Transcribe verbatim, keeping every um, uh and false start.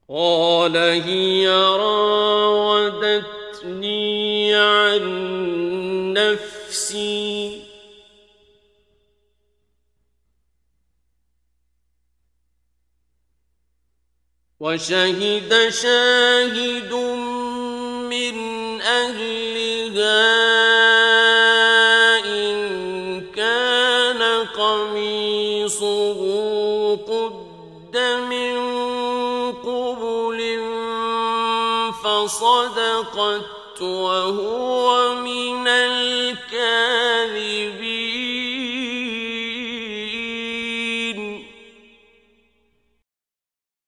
قال هي راودتني عن نفسي وشهد شاهد من أهلها إن كان قميصه قد من قبل فصدقت وهو من الكاذبين